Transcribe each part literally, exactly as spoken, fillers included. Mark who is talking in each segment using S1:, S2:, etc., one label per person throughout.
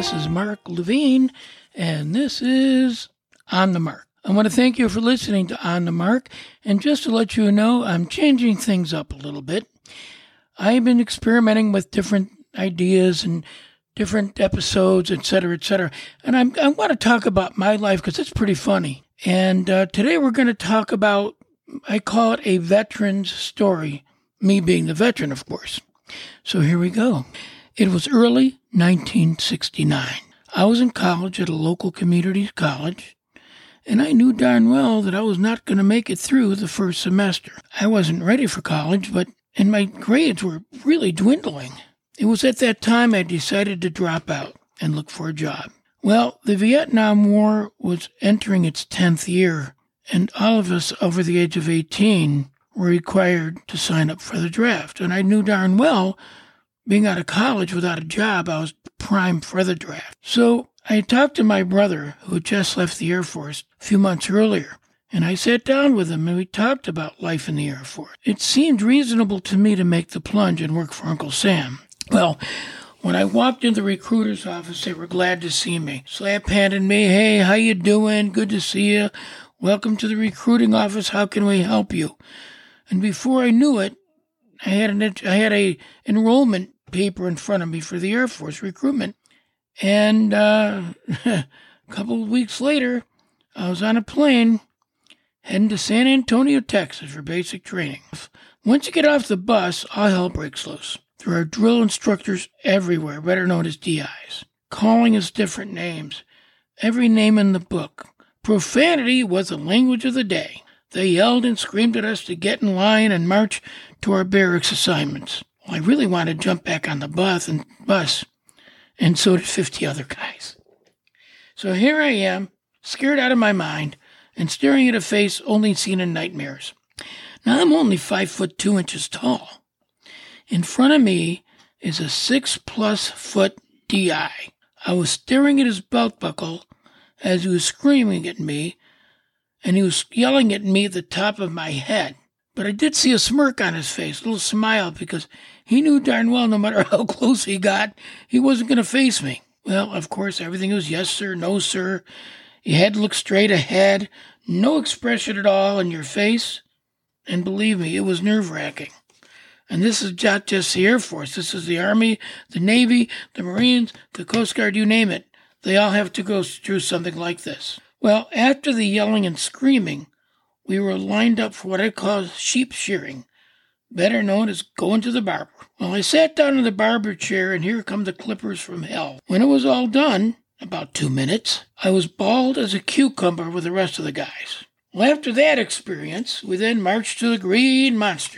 S1: This is Mark Levine, and this is On the Mark. I want to thank you for listening to On the Mark, and just to let you know, I'm changing things up a little bit. I've been experimenting with different ideas and different episodes, et cetera, et cetera, and I'm, I want to talk about my life because it's pretty funny. And uh, today we're going to talk about, I call it a veteran's story, me being the veteran, of course. So here we go. It was early nineteen sixty-nine. I was in college at a local community college, and I knew darn well that I was not going to make it through the first semester. I wasn't ready for college, but and my grades were really dwindling. It was at that time I decided to drop out and look for a job. Well, the Vietnam War was entering its tenth year, and all of us over the age of eighteen were required to sign up for the draft. And I knew darn well, being out of college without a job, I was primed for the draft. So I talked to my brother, who had just left the Air Force a few months earlier, and I sat down with him and we talked about life in the Air Force. It seemed reasonable to me to make the plunge and work for Uncle Sam. Well, when I walked in the recruiter's office, they were glad to see me. Slap-handed me, "Hey, how you doing? Good to see you. Welcome to the recruiting office. How can we help you?" And before I knew it, I had an I had a enrollment paper in front of me for the Air Force recruitment. And uh, a couple of weeks later, I was on a plane heading to San Antonio, Texas for basic training. Once you get off the bus, all hell breaks loose. There are drill instructors everywhere, better known as D Is, calling us different names, every name in the book. Profanity was the language of the day. They yelled and screamed at us to get in line and march to our barracks assignments. Well, I really wanted to jump back on the bus, and bus, and so did fifty other guys. So here I am, scared out of my mind, and staring at a face only seen in nightmares. Now, I'm only five foot two inches tall. In front of me is a six-plus foot D I. I was staring at his belt buckle as he was screaming at me, and he was yelling at me at the top of my head. But I did see a smirk on his face, a little smile, because he knew darn well no matter how close he got, he wasn't going to face me. Well, of course, everything was yes, sir, no, sir. You had to look straight ahead, no expression at all in your face. And believe me, it was nerve-wracking. And this is not just the Air Force. This is the Army, the Navy, the Marines, the Coast Guard, you name it. They all have to go through something like this. Well, after the yelling and screaming, we were lined up for what I call sheep shearing, better known as going to the barber. Well, I sat down in the barber chair, and here come the clippers from hell. When it was all done, about two minutes, I was bald as a cucumber with the rest of the guys. Well, after that experience, we then marched to the Green Monster.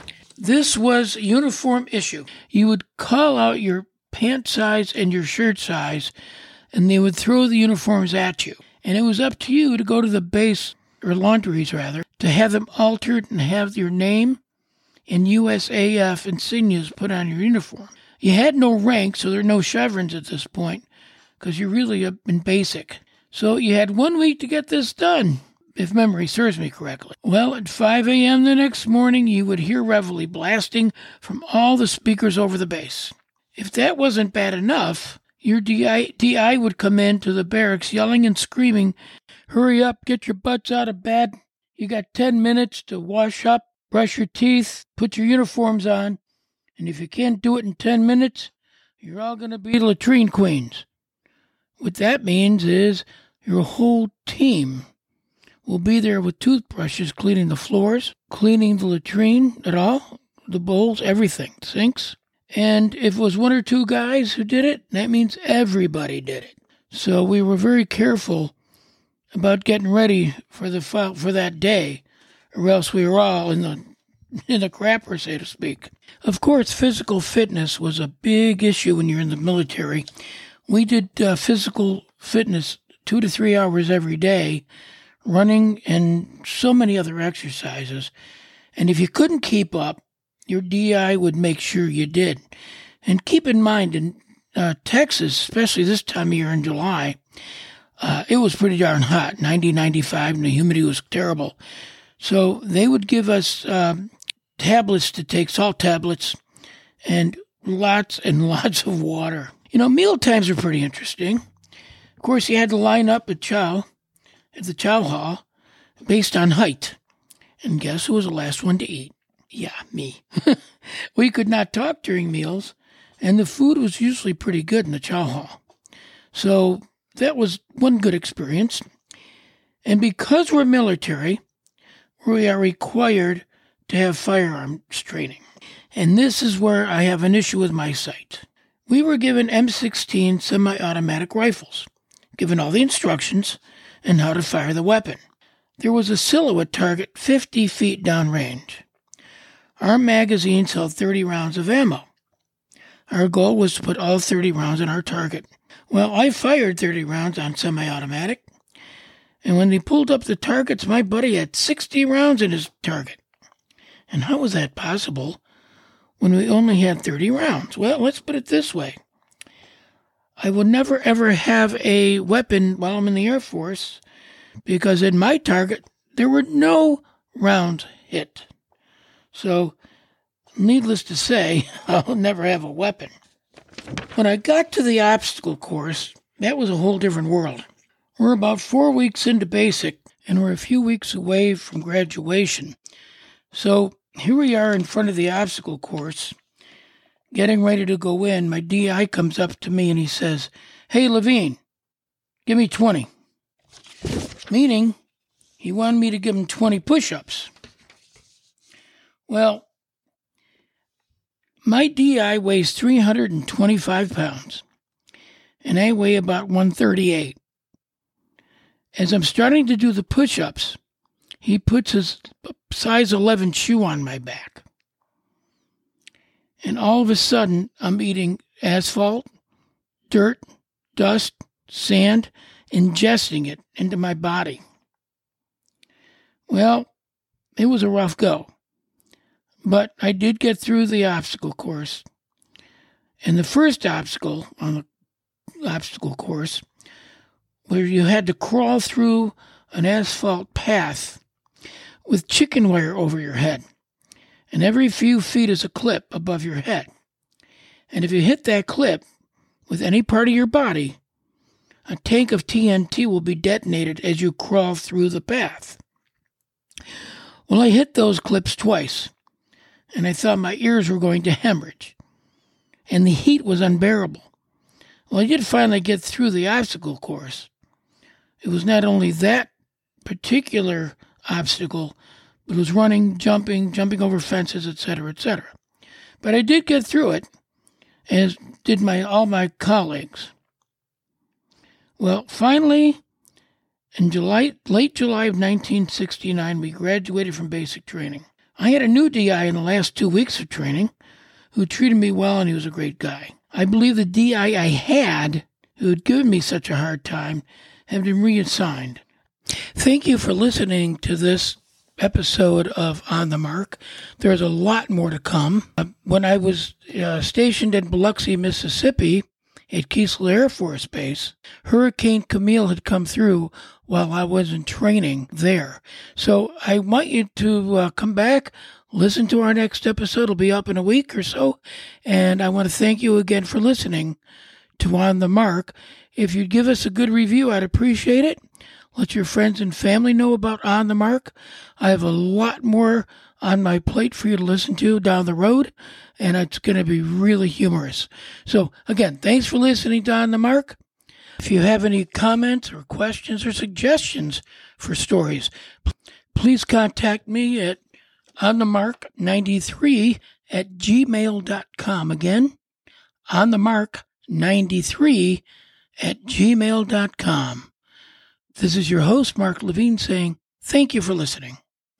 S1: This was uniform issue. You would call out your pant size and your shirt size, and they would throw the uniforms at you. And it was up to you to go to the base, or laundries rather, to have them altered and have your name and U S A F insignias put on your uniform. You had no rank, so there are no chevrons at this point, because you're really up in basic. So you had one week to get this done, if memory serves me correctly. Well, at five a.m. the next morning, you would hear reveille blasting from all the speakers over the base. If that wasn't bad enough, your D I, D I would come into the barracks yelling and screaming, "Hurry up, get your butts out of bed. You got ten minutes to wash up, brush your teeth, put your uniforms on, and if you can't do it in ten minutes, you're all going to be latrine queens." What that means is your whole team will be there with toothbrushes cleaning the floors, cleaning the latrine at all, the bowls, everything, sinks. And if it was one or two guys who did it, that means everybody did it. So we were very careful about getting ready for the for that day, or else we were all in the in the crapper, so to speak. Of course, physical fitness was a big issue when you're in the military. We did uh, physical fitness two to three hours every day, running and so many other exercises. And if you couldn't keep up, your D I would make sure you did. And keep in mind, in uh, Texas, especially this time of year in July, uh, it was pretty darn hot, ninety, ninety-five, and the humidity was terrible. So they would give us uh, tablets to take, salt tablets, and lots and lots of water. You know, meal times are pretty interesting. Of course, you had to line up at chow, at the chow hall, based on height. And guess who was the last one to eat? Yeah, me. We could not talk during meals, and the food was usually pretty good in the chow hall. So that was one good experience. And because we're military, we are required to have firearms training. And this is where I have an issue with my sight. We were given M sixteen semi-automatic rifles, given all the instructions and how to fire the weapon. There was a silhouette target fifty feet downrange. Our magazines held thirty rounds of ammo. Our goal was to put all thirty rounds on our target. Well, I fired thirty rounds on semi-automatic, and when they pulled up the targets, my buddy had sixty rounds in his target. And how was that possible when we only had thirty rounds? Well, let's put it this way. I will never, ever have a weapon while I'm in the Air Force because in my target, there were no rounds hit. So, needless to say, I'll never have a weapon. When I got to the obstacle course, that was a whole different world. We're about four weeks into basic, and we're a few weeks away from graduation. So here we are in front of the obstacle course, getting ready to go in. My D I comes up to me and he says, "Hey, Levine, give me twenty. Meaning, he wanted me to give him twenty push-ups. Well, my D I weighs three hundred twenty-five pounds, and I weigh about one thirty-eight. As I'm starting to do the push-ups, he puts his size eleven shoe on my back. And all of a sudden, I'm eating asphalt, dirt, dust, sand, ingesting it into my body. Well, it was a rough go. But I did get through the obstacle course. And the first obstacle on the obstacle course, where you had to crawl through an asphalt path with chicken wire over your head. And every few feet is a clip above your head. And if you hit that clip with any part of your body, a tank of T N T will be detonated as you crawl through the path. Well, I hit those clips twice, and I thought my ears were going to hemorrhage. And the heat was unbearable. Well, I did finally get through the obstacle course. It was not only that particular obstacle, but it was running, jumping, jumping over fences, et cetera, et cetera. But I did get through it, as did my all my colleagues. Well, finally, in July, late July of nineteen sixty-nine, we graduated from basic training. I had a new D I in the last two weeks of training who treated me well, and he was a great guy. I believe the D I I had, who had given me such a hard time, had been reassigned. Thank you for listening to this episode of On the Mark. There's a lot more to come. Uh, when I was uh, stationed in Biloxi, Mississippi, at Keesler Air Force Base, Hurricane Camille had come through while I was in training there. So I want you to uh, come back, listen to our next episode. It'll be up in a week or so. And I want to thank you again for listening to On the Mark. If you'd give us a good review, I'd appreciate it. Let your friends and family know about On the Mark. I have a lot more on my plate for you to listen to down the road, and it's going to be really humorous. So, again, thanks for listening to On the Mark. If you have any comments or questions or suggestions for stories, please contact me at on the mark ninety-three at gmail dot com. Again, on the mark ninety-three at gmail dot com. This is your host, Mark Levine, saying thank you for listening.